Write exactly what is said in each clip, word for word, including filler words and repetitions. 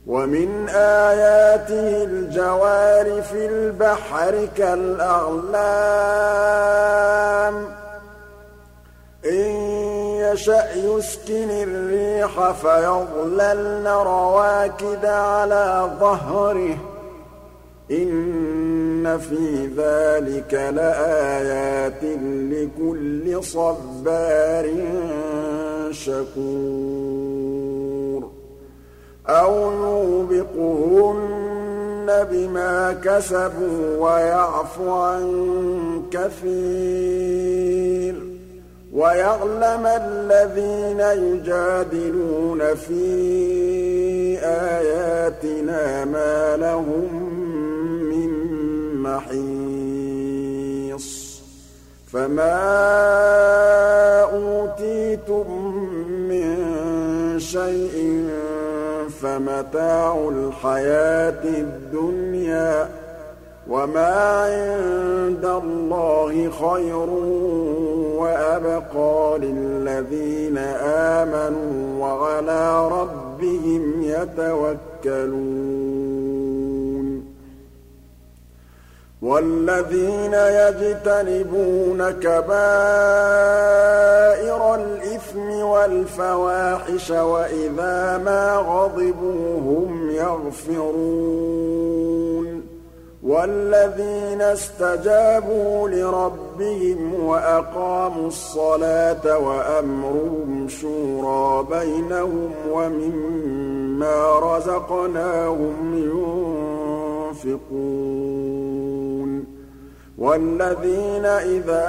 وَمِنْ آيَاتِهِ الْجَوَارِ فِي الْبَحْرِ كَالْأَعْلَامِ إِن يَشَأْ يُسْكِنِ الرِّيحَ فَيَظْلَلْنَ رَوَاكِدَ عَلَىٰ ظَهْرِهِ إِنَّ فِي ذَٰلِكَ لَآيَاتٍ لِّكُلِّ صَبَّارٍ شَكُورٍ أَوْ يُوبِقْهُنَّ بِمَا كَسَبُوا وَيَعْفُ عَن كَثِيرٍ وَيَعْلَمَ الَّذِينَ يُجَادِلُونَ فِي آيَاتِنَا مَا لَهُم مِّن مَّحِيصٍ فَمَا أُوتِيتُم مِّن شَيْءٍ فَمَتَاعُ الْحَيَاةِ الدُّنْيَا ۖ وَمَا عِندَ اللَّهِ خَيْرٌ وَأَبْقَىٰ لِلَّذِينَ آمَنُوا وَعَلَىٰ رَبِّهِمْ يَتَوَكَّلُونَ وَالَّذِينَ يَجْتَنِبُونَ كَبَائِرَ الْإِثْمِ وَالْفَوَاحِشَ وَإِذَا مَا غَضِبُوا هُمْ يَغْفِرُونَ وَالَّذِينَ اسْتَجَابُوا لِرَبِّهِمْ وَأَقَامُوا الصَّلَاةَ وَأَمْرُهُمْ شُورَىٰ بَيْنَهُمْ وَمِمَّا رَزَقْنَاهُمْ يُنفِقُونَ وَالَّذِينَ إِذَا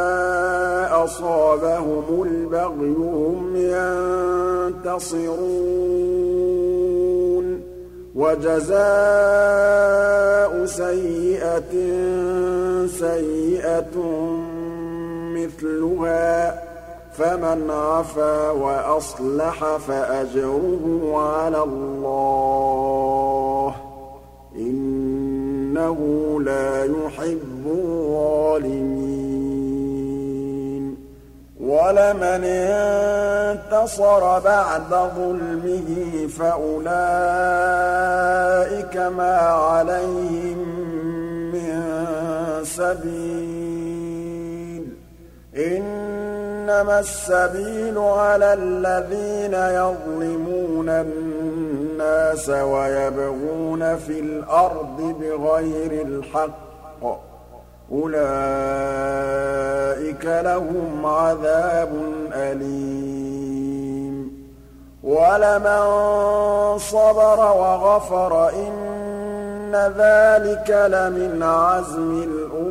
أَصَابَهُمُ الْبَغْيُ هُمْ يَنتَصِرُونَ وَجَزَاءُ سَيِّئَةٍ سَيِّئَةٌ مِّثْلُهَا فَمَنْ عَفَا وَأَصْلَحَ فَأَجْرُهُ عَلَى اللَّهِ ۚ إِنَّهُ لَا يُحِبُّ الظَّالِمِينَ وَلَمَنِ انتَصَرَ بَعْدَ ظُلْمِهِ فَأُولَٰئِكَ مَا عَلَيْهِم مِّن سَبِيلٍ ۖ إِنَّمَا السَّبِيلُ عَلَى الَّذِينَ يَظْلِمُونَ النَّاسَ وَيَبْغُونَ فِي الْأَرْضِ بِغَيْرِ الْحَقِّ ۚ أُولَٰئِكَ لَهُمْ عَذَابٌ أَلِيمٌ وَلَمَن صَبَرَ وَغَفَرَ إِنَّ ذَٰلِكَ لَمِنْ عَزْمِ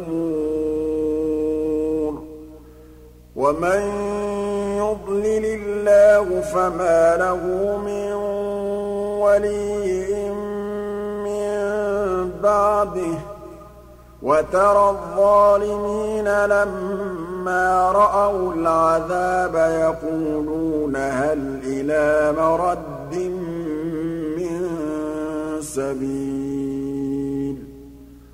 الْأُمُورِ وَمَن يُضْلِلِ اللَّهُ فَمَا لَهُ مِن وَلِيٍّ مِّن بَعْدِهِ ۗ وَتَرَى الظَّالِمِينَ لَمَّا رَأَوُا الْعَذَابَ يَقُولُونَ هَلْ إِلَىٰ مَرَدٍّ مِّن سَبِيلٍ